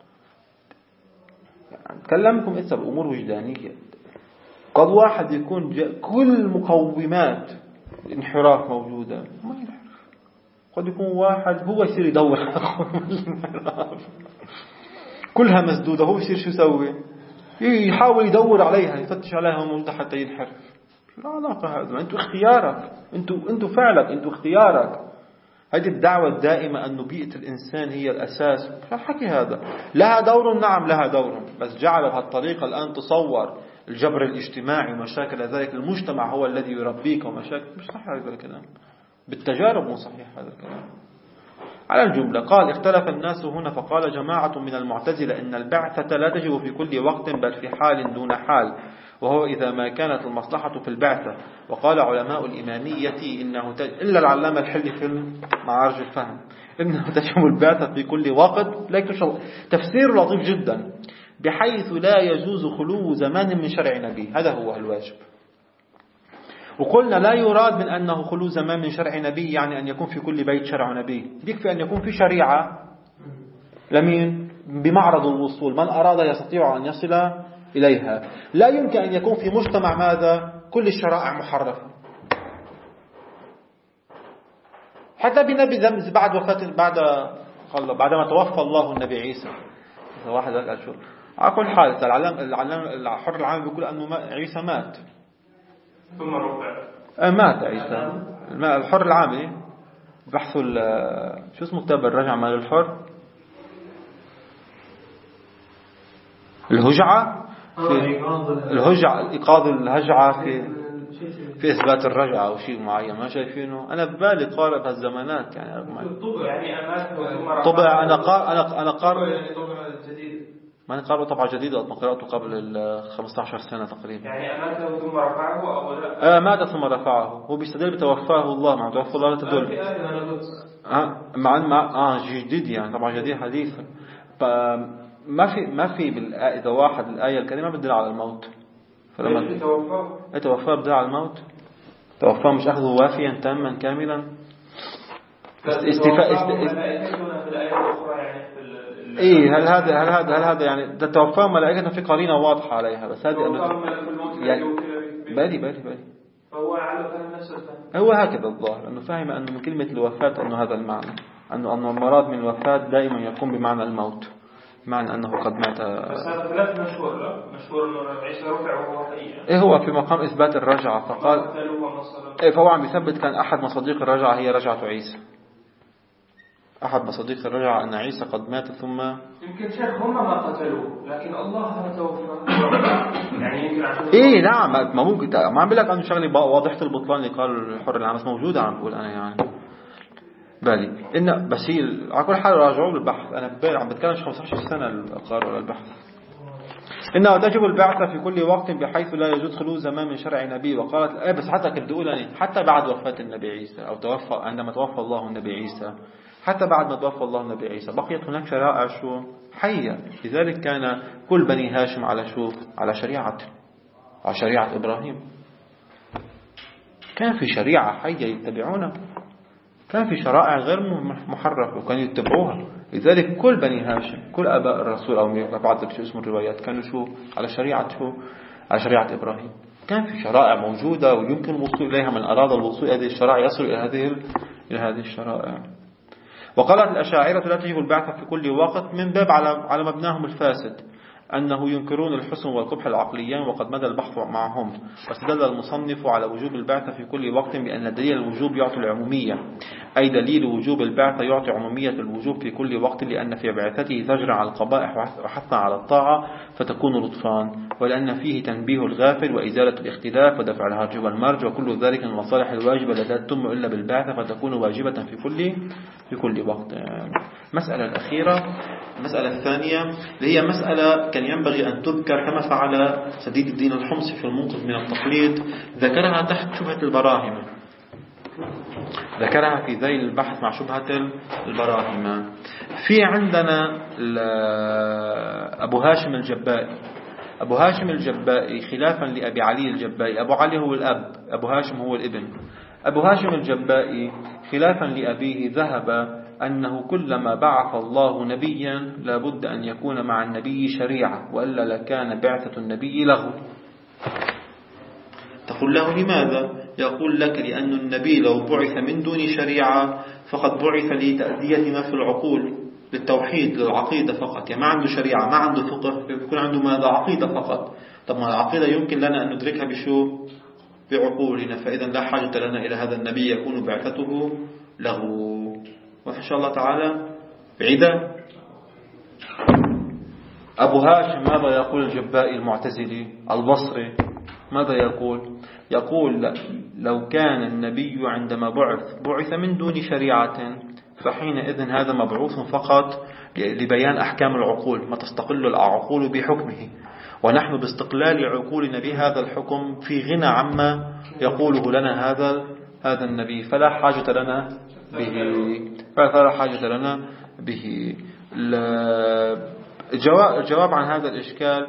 يعني أتكلمكم إسا بأمور وجدانية. قد واحد يكون كل مقومات الانحراف موجودة ما ينحرف. قد يكون واحد هو يصير يدور على الانحراف كلها مسدودة، هو يصير شو يسوي؟ يحاول يدور عليها يفتش عليها موجودة حتى ينحرف. لا علاقة هذا. أنتوا اختيارك، أنتوا فعلك، أنتوا اختيارك. هذه الدعوة الدائمة أن بيئة الإنسان هي الأساس. حكي هذا لها دور. نعم لها دور، بس جعل بهالطريقة الآن تصور الجبر الاجتماعي ومشاكل ذلك المجتمع هو الذي يربيك ومشاكل. مش صحيح هذا الكلام بالتجارب، مو صحيح هذا الكلام. على الجملة قال اختلف الناس هنا فقال جماعة من المعتزلة إن البعثة لا تجب في كل وقت بل في حال دون حال، وهو إذا ما كانت المصلحة في البعثة. وقال علماء الإمامية إنه إلا العلامة الحلي في معارج الفهم إنه تجب البعثة في كل وقت. تفسير لطيف جدا، بحيث لا يجوز خلو زمان من شرع نبي. هذا هو الواجب. وقلنا لا يراد من أنه خلو زمان من شرع نبي يعني أن يكون في كل بيت شرع نبي. يكفي أن يكون في شريعة لمين بمعرض الوصول، من أراد يستطيع أن يصل إليها. لا يمكن أن يكون في مجتمع ماذا كل الشرائع محرفة. حتى بنبي بعد وفاة بعدما توفى الله النبي عيسى. واحد قال شو على كل حال الحر العام بيقول أنه عيسى مات ثم رفع. مات عيسى. الحر العامي بحثوا شو اسمه كتاب الرجعة مال الحر، الهجعة إيقاظ الهجعة في إثبات الرجعة أو شيء معين. ما شايفينه؟ أنا ببالي قارئ بهالزمانات يعني طبع. أنا قارئ ما قارئ طبعة جديدة، ما قرأته قبل 15 سنة تقريبا. يعني أماته ثم رفعه أو لا؟ مات ثم رفعه. هو بيستدل بتوفاه الله. مع توفى الله لا تدل مع جديد يعني طبعا جديد حديث. ما في إذا واحد الآية الكريمة بتدل على الموت. فلما توفاه بدل على الموت. توفاه مش أخذه وافيا تاما كاملا. إيه هل هذا يعني توفاه ملائكة في قرينة واضحة عليها. بس هذه يعني بالي فهو على فهم نفسه. هو هكذا الظاهر أنه فهم أنه من كلمة الوفاة أنه هذا المعنى، أنه المراد من الوفاة دائما يكون بمعنى الموت، معنى أنه قد مات. بس هذا خلاف مشهور. لا مشهور أنه عيسى رفع وهو حقيقة. إيه هو في مقام إثبات الرجعة. فقال فهو عم يثبت كان أحد مصاديق الرجعة هي رجعة عيسى. أحد مصاديق الرجعة أن عيسى قد مات ثم يمكن شيخ هم ما قتلوه لكن الله توفى. يعني يمكن عشان إيه نعم ما ممكن ما عم بقول لك أنه شغلة واضحة البطلان اللي قال الحر العام موجودة. عم بقول أنا يعني بالي إن بس هي على كل حال راجعوا بالبحث. أنا بالي عم بتكلم 15 سنة القارئ البحث. إنه تجب البعثة في كل وقت بحيث لا يجوز خلو زمان من شرع نبي. وقالت بس حتى كنت أقول حتى بعد وفاة النبي عيسى أو توفى عندما توفى الله النبي عيسى، حتى بعد ما توفى الله النبي عيسى بقيت هناك شرائع شو حية. لذلك كان كل بني هاشم على شو على شريعة إبراهيم. كان في شريعة حية يتبعونها، كان في شرائع غير محرفة وكانوا يتبعوها. لذلك كل بني هاشم كل أباء الرسول أو بعض شو اسم الروايات كانوا شو على شريعة إبراهيم. كان في شرائع موجودة ويمكن الوصول إليها. من أراد الوصول إلى هذه الشرائع يصل إلى هذه الشرائع. وقالت الأشاعرة لا تجب البعثة في كل وقت من باب على مبناهم الفاسد أنه ينكرون الحسن والقبح العقليين وقد مدى البحث معهم. واستدل المصنف على وجوب البعثة في كل وقت بأن دليل الوجوب يعطي العمومية أي دليل وجوب البعثة يعطي عمومية الوجوب في كل وقت، لأن في بعثته زجر على القبائح وحثا على الطاعة فتكون لطفان، ولأن فيه تنبيه الغافل وإزالة الاختلاف ودفع الهرج والمرج، وكل ذلك من المصالح الواجبة التي لا تتم إلا بالبعثة فتكون واجبة في كل وقت. مسألة الأخيرة، المسألة الثانية اللي هي مسألة كان ينبغي أن تذكر كما فعل سديد الدين الحمصي في المنقذ من التقليد، ذكرها تحت شبهة البراهمة، ذكرها في ذيل البحث مع شبهة البراهمة. في عندنا أبو هاشم الجبائي. أبو هاشم الجبائي خلافا لأبي علي الجبائي، أبو علي هو الأب، أبو هاشم هو الابن. أبو هاشم الجبائي خلافا لأبيه ذهب أنه كلما بعث الله نبيا لابد أن يكون مع النبي شريعة، وإلا لكان بعثة النبي له. تقول له لماذا؟ يقول لك لأن النبي لو بعث من دون شريعة فقد بعث لتأدية ما في العقول، للتوحيد، للعقيدة فقط، يعني ما عنده شريعة، ما عنده فقه، يكون عنده ماذا؟ عقيدة فقط. طب ما العقيدة يمكن لنا أن ندركها بشو؟ بعقولنا، فإذا لا حاجة لنا إلى هذا النبي يكون بعثته له. وإن شاء الله تعالى بعيدة. أبو هاشم ماذا يقول الجبائي المعتزلي البصري؟ ماذا يقول؟ يقول لو كان النبي عندما بعث من دون شريعة فحينئذ هذا مبعوث فقط لبيان أحكام العقول، ما تستقل العقول بحكمه، ونحن باستقلال عقولنا بهذا الحكم في غنى عما يقوله لنا هذا النبي، فلا حاجة لنا به. الجواب عن هذا الإشكال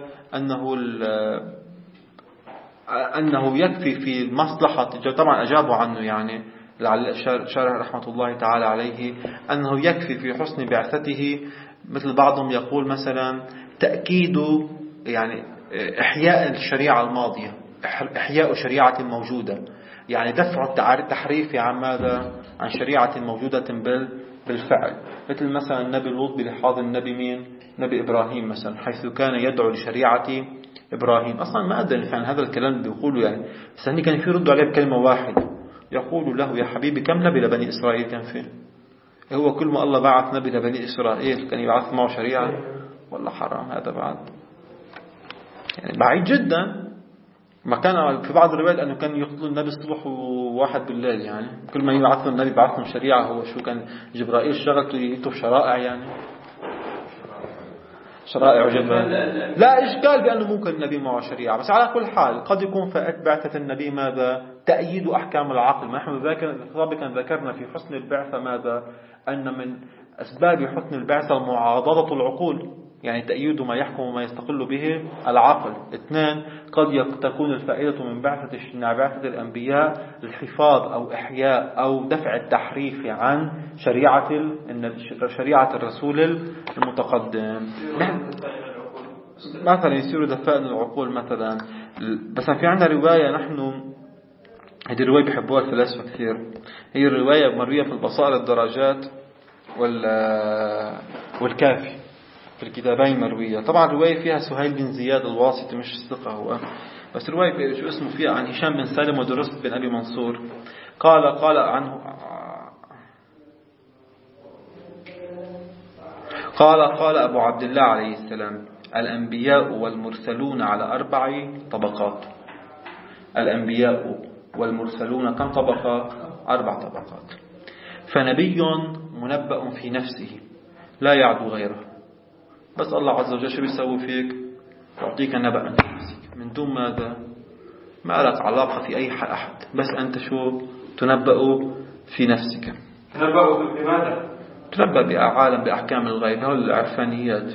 أنه يكفي في المصلحة، طبعا أجابوا عنه يعني شارح رحمة الله تعالى عليه، أنه يكفي في حسن بعثته، مثل بعضهم يقول مثلا تأكيد يعني إحياء الشريعة الماضية، إحياء شريعة موجودة، يعني دفع التحريف عن ماذا؟ عن شريعة موجودة بالفعل، مثل مثلا النبي لوط بلحاظ النبي مين؟ نبي إبراهيم مثلا، حيث كان يدعو لشريعة إبراهيم. أصلا ما أدري عن هذا الكلام بيقولوا يعني، سأني كان في رد عليه بكلمة واحدة، يقول له يا حبيبي كم نبي لبني إسرائيل كان فيه؟ هو كل ما الله بعث نبي لبني إسرائيل كان يبعث معه شريعة؟ والله حرام هذا بعد، يعني بعيد جدا. ما كان في بعض الروايات أنه كان يقتل النبي الصبح وواحد بالليل، يعني كل ما يبعث النبي بعثهم شريعة. هو شو كان جبرائيل شغلته يكتب شرائع، يعني شرائع جبرائيل لا إشكال بأنه ممكن النبي معه شريعة، بس على كل حال قد يكون فائت بعثة النبي ماذا؟ تأييد أحكام العقل. ما نحن سابقا ذكرنا في حسن البعثة ماذا؟ أن من أسباب حسن البعثة معاضدة العقول، يعني تأييد ما يحكم وما يستقل به العقل. 2 قد تكون الفائدة من بعثة الأنبياء الحفاظ أو إحياء أو دفع التحريف عن شريعة الرسول المتقدم، مثلا يصير دفاء للعقول مثلا. بس في عندنا رواية، نحن هذه الرواية بيحبوها الفلاسفة كثير، هي الرواية مروية في البصائر الدرجات والكافي، في الكتابين مروية. طبعا الرواية فيها سهيل بن زياد الواسطي، مش ثقة هو، بس رواية شو اسمه فيها عن هشام بن سالم ودرست بن أبي منصور، قال عنه قال أبو عبد الله عليه السلام الأنبياء والمرسلون على 4 طبقات. الأنبياء والمرسلون كم طبقة؟ 4 طبقات. فنبي منبأ في نفسه لا يعدو غيره، بس الله عز وجل شو بيسوي فيك؟ يعطيك نبأ عن نفسك من دون ماذا؟ ما لك علاقة في أي أحد، بس أنت شو تنبأ في نفسك. تنبأ بماذا؟ تنبأ بأعالم بأحكام الغيب، هذول العرفانيات.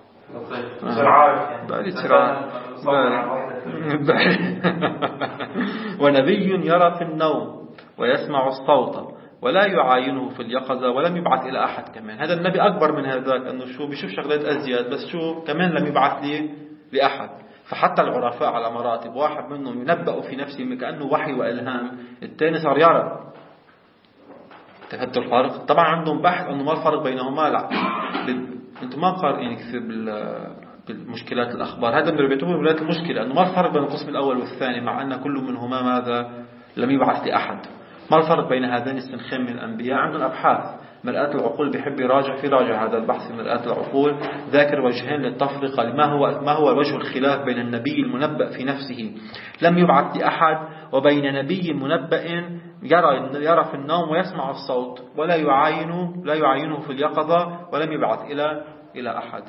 ونبي يرى في النوم ويسمع الصوت ولا يعاينه في اليقظة ولم يبعث إلى أحد. كمان هذا النبي أكبر من هذاك، أنه شو بيشوف شغلات أزياد، بس شو كمان لم يبعث لأحد. فحتى العرفاء على مراتب، واحد منهم ينبأ في نفسه كأنه وحي وإلهام، الثاني صار يرى. تفهمت الفرق؟ طبعا عندهم بحث أنه ما الفرق بينهما. لا أنتم ما قارئين كثير بالمشكلات الأخبار، هذا من ربيتهم ولاية المشكلة، أنه ما الفرق بين القسم الأول والثاني، مع أن كل منهما ماذا؟ لم يبعث لأحد. ما الفرق بين هذين السنخين من الأنبياء؟ عندهم أبحاث. مرآة العقول بيحب يراجع هذا البحث في مرآة العقول، ذاكر وجهين للتفرقة. ما هو وجه الخلاف بين النبي المنبأ في نفسه لم يبعث لأحد وبين نبي منبأ يرى في النوم ويسمع الصوت ولا يعاينه في اليقظة ولم يبعث إلى أحد.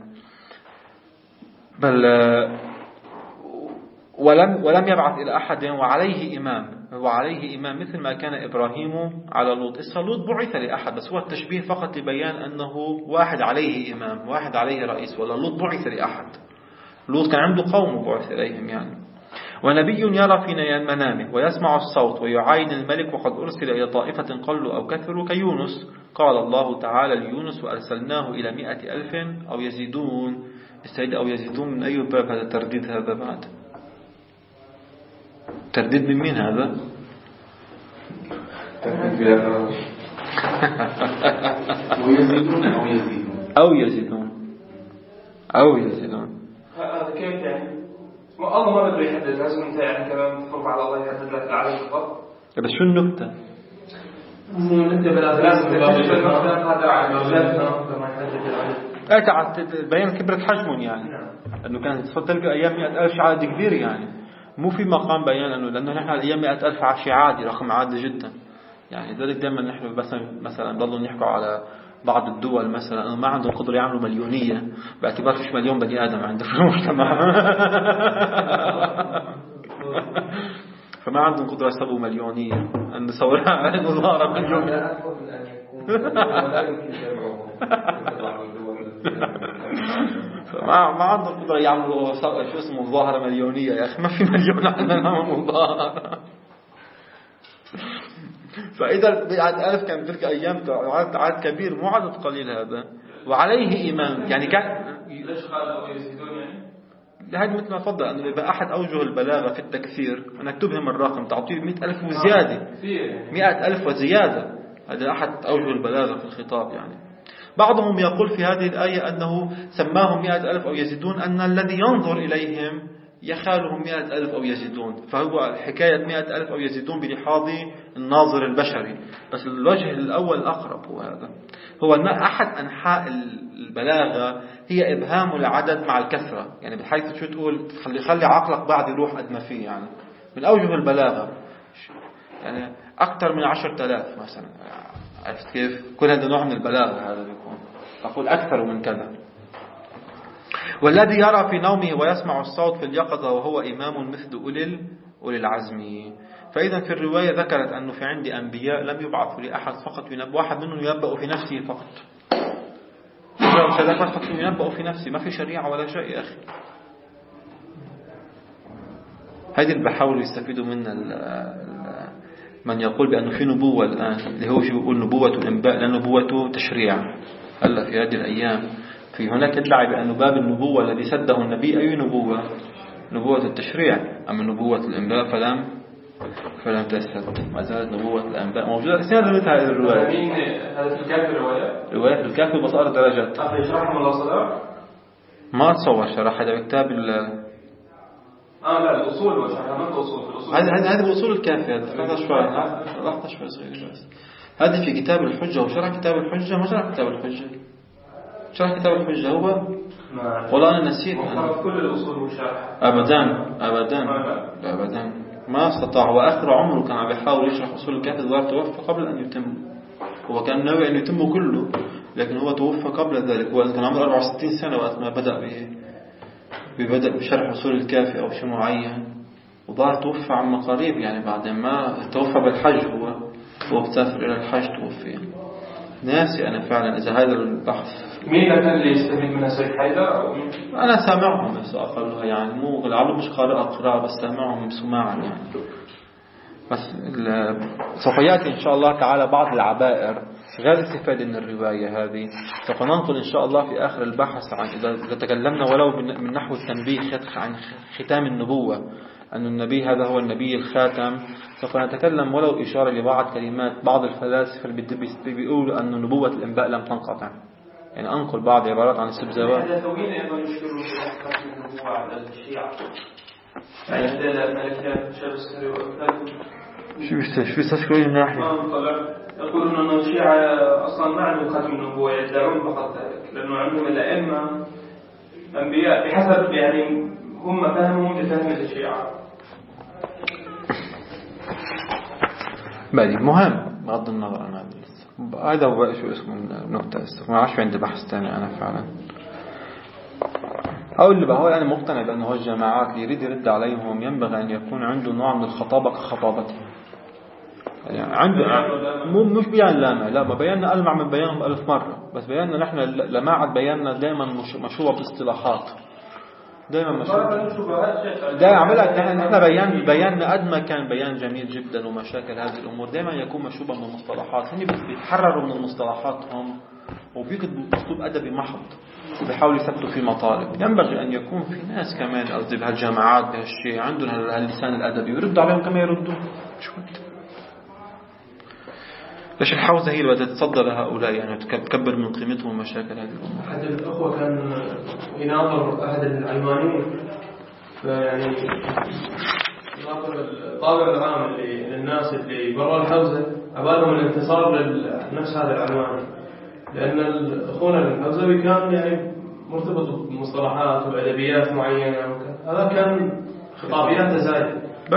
بل ولم يبعث إلى أحد وعليه إمام مثل ما كان إبراهيم على لوط. لوط بعث لأحد، بس هو التشبيه فقط لبيان أنه واحد عليه إمام، واحد عليه رئيس، ولا لوط بعث لأحد. لوط كان عنده قوم بعث إليهم يعني. ونبي يرى في منامه ويسمع الصوت ويعاين الملك وقد أرسل إلى طائفة قلوا أو كثروا كيونس. قال الله تعالى ليونس وأرسلناه إلى 100,000 أو يزيدون. السيد أو يزيدون من أي باب هذا الترديد؟ هذا بعد ترديد من مين هذا؟ أو يزيدون هذا كيف يعني؟ الله ما بده يحدد، لازم أنت يعني كمان تفرض على الله يحدد لك العدد بالضبط. بس شو النكتة؟ لازم تكتشف النكتة هذا عدد بيان كبرت حجمهم يعني. أنه كان تلقى أيام 100,000 عدد كبير يعني، مو في مقام بيان لأنه نحن الأيام 100,000 شيء عادي، رقم عادي جدا يعني. لذلك دائما نحن بس مثلا ضلوا نحكوا على بعض الدول مثلا ما عندهم قدرة يعملوا مليونية باعتبار فيش مليون بني آدم عنده في المجتمع فما عندهم قدرة يسووا مليونية أن نصورها مظاهرة مليون ما عندهم قدرة يعملوا شو اسمه مظاهرة مليونية. يا أخي ما في مليون عندنا نعمل مظاهرة. فإذا بعد 1000 كان تلك أيام عدد كبير مو عدد قليل هذا. وعليه إمام يعني كان ليش قالوا يزيدون يعني؟ هذا مثل ما فضل أنه يبقى أحد أوجه البلاغة في التكثير أنك تبهم الرقم تعطيه 100,000 وزيادة، 100,000 وزيادة. هذا أحد أوجه البلاغة في الخطاب يعني. بعضهم يقول في هذه الآية أنه سماهم 100,000 أو يزيدون أن الذي ينظر إليهم يخالهم 100,000 أو يزيدون، فهو حكاية 100,000 أو يزيدون بلحاظ الناظر البشري. بس الوجه الأول الأقرب هو هذا، هو أن أحد أنحاء البلاغة هي إبهام العدد مع الكثرة يعني، بحيث شو تقول خلي عقلك بعد يروح قد ما فيه يعني. من أوجه البلاغة يعني أكثر من 10,000 مثلا، عرفت كيف؟ كل هذا نوع من البلاغة هذا بيكون أقول أكثر من كذا. والذي يرى في نومه ويسمع الصوت في اليقظة وهو إمام مثل أولي العزم. فإذا في الرواية ذكرت أنه في عندي أنبياء لم يبعثوا لأحد فقط واحد منهم ينبأ في نفسه فقط. ينبأ في نفسه، ما في شريعة ولا شيء يا أخي. هذه اللي بحاولوا يستفيدوا منها من يقول بأنه في نبوة الآن، اللي هو شو يقول نبوة الإنباء لا نبوة تشريع. هلا في هذه الأيام في هناك ادعي بأن باب النبوة الذي سده النبي أي نبوة؟ نبوة التشريع. أما نبوة الإنباء فلم تسد، ما زالت نبوة الأنباء موجودة. سنة مثل هذه الرواية. هذا في الكافي رواية في الكافي بصائر درجات. يشرحهم الله صدر ما أتصور شرح هذا بكتاب لا الأصول وشرحها ما الأصول. هذه بأصول الكافي. لحظة شوي صغيرة بس. هذه في كتاب الحجة وشرح كتاب الحجة. ما شرح كتاب الحجة؟ شرح كتاب الحجة هو والله أنا نسيت. كل الأصول وشرح أبدا ما استطاع. وآخر عمره كان عم يحاول يشرح أصول الكافي، الظاهر توفى قبل أن يتم. هو كان ناوي أن يتم كله لكن هو توفى قبل ذلك. هو كان عمره 64 سنة وقت ما بدأ بشرح أصول الكافي أو شيء معين، وظاهر توفى عما قريب يعني. بعدين ما توفى بالحج، هو بسافر إلى الحج توفي. ناسي أنا فعلا إذا هذا البحث مين كان اللي يستفيد منها سيد حيدر؟ أنا سامعهم بس أقلها يعني، مو العلم مش قراءة بس سامعهم سماعا يعني. بس سوف يأتي إن شاء الله تعالى بعض العبائر غير استفادة من الرواية هذه. سوف ننقل إن شاء الله في آخر البحث عن إذا تكلمنا ولو من نحو التنبيه عن ختام النبوة، أن النبي هذا هو النبي الخاتم. سوف نتكلم ولو إشارة لبعض كلمات بعض الفلاسفة اللي بيقولوا أن نبوة الأنباء لم تنقطع يعني. أنقل بعض عبارات عن السبزوات. هذا ثوين أيضا يشكروا في أحكام النبوة على الشيعة يعني. هذا الملكات شاب السري وأكثر شو بيستشكلوا من ناحية؟ يقولون أن الشيعة أصلا ما عندهم ختم النبوة، يدعون فقط ذلك، لأنه عندهم الأئمة أنبياء بحسب يعني هم فهمهم لفهم الشيعة. بالي مهم بغض النظر عن هذا هو شو اسمه نقطة ما عادش عندي بحث تاني أنا فعلا. أو اللي بقى هو أنا مقتنع بأنه الجماعات اللي يريد يرد عليهم ينبغي أن يكون عنده نوع من الخطابة كخطابتهم. يعني عنده مش بيان لامع، لا ما بياننا ألمع من بيانهم 1000 مرة، بس بياننا نحن لماعة بياننا دائما مشروبة باصطلاحات، دائما مشروبة دائما عملها نحن بياننا قد ما كان بيان جميل جدا ومشاكل هذه الأمور دائما يكون مشروبة من المصطلحات. هني بيتحرروا من مصطلحاتهم وبيكتبوا بأسلوب أدبي محض وبيحاولوا يثبتوا في مطالب. ينبغي أن يكون في ناس كمان قصدي بهالجامعات بهالشيء عندهم هاللسان الأدبي ويردوا عليهم كما يردوا. ليش الحوزة هي اللي بدها تتصدى لهؤلاء يعني تكبر من قيمتهم ومشاكل هذه الأمور. أحد الأخوة كان يناظر أحد العلمانيين يعني يناظر الطابع العام اللي للناس اللي برا الحوزة عبالهم الانتصار لنفس هذا العلماني، لأن الأخونا الحوزة كان يعني مرتبط بمصطلحات وأدبيات معينة هذا كان خطابيات زايدة.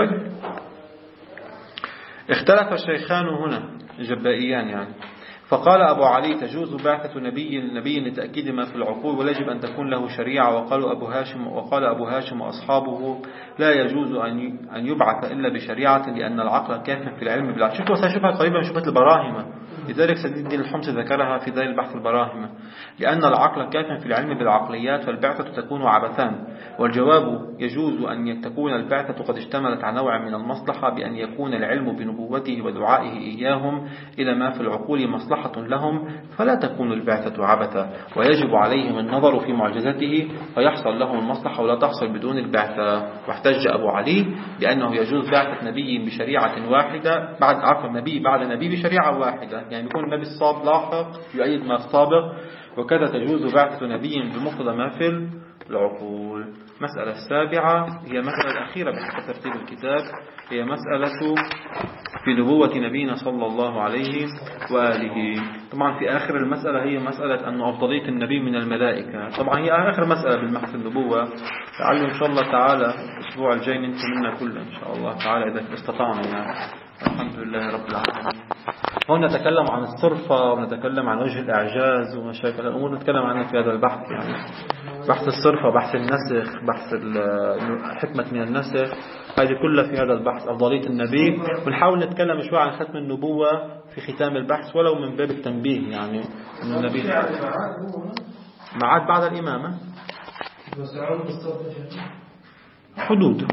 اختلف الشيخان هنا الجبائيان يعني. فقال أبو علي تجوز بعثة نبي لتأكيد ما في العقول ولا يجب أن تكون له شريعة. وقال أبو هاشم وأصحابه لا يجوز أن يبعث إلا بشريعة لأن العقل كاف في العلم بالعقل. شوفها قريبا شوفة البراهمة، لذلك سيد الدين الحمصي ذكرها في ذيل البحث البراهمة، لأن العقل كاف في العلم بالعقليات فالبعثة تكون عبثان. والجواب يجوز أن تكون البعثة قد اشتملت على نوع من المصلحة بأن يكون العلم بنبوته ودعائه إياهم إلى ما في العقول مصلحة لهم فلا تكون البعثة عبثا ويجب عليهم النظر في معجزته فيحصل لهم المصلحة ولا تحصل بدون البعثة. واحتج أبو علي بأنه يجوز بعثة نبي بشريعة واحدة بعد نبي بشريعة واحدة، يعني يكون النبي الصاب لاحق يؤيد ما السابق، وكذا تجوز بعثة نبي بمقتضى ما في العقول. مسألة السابعة هي مسألة الأخيرة بحسب ترتيب الكتاب، هي مسألة في نبوة نبينا صلى الله عليه وآله. طبعا في آخر المسألة هي مسألة أن أفضلية النبي من الملائكة، طبعا هي آخر مسألة بالبحث النبوة. لعل إن شاء الله تعالى الأسبوع الجاي ننتهي منها كله إن شاء الله تعالى إذا استطعنا يعني. الحمد لله رب العالمين. هون نتكلم عن الصرفة ونتكلم عن وجه الإعجاز ومشاكل الأمور نتكلم عنها في هذا البحث، يعني بحث الصرفة، بحث النسخ، بحث حكمة من النسخ، هذه كلها في هذا البحث. أفضلية النبي، ونحاول نتكلم شوي عن ختم النبوة في ختام البحث ولو من باب التنبيه، يعني أن النبي معاد بعد الإمامة حدود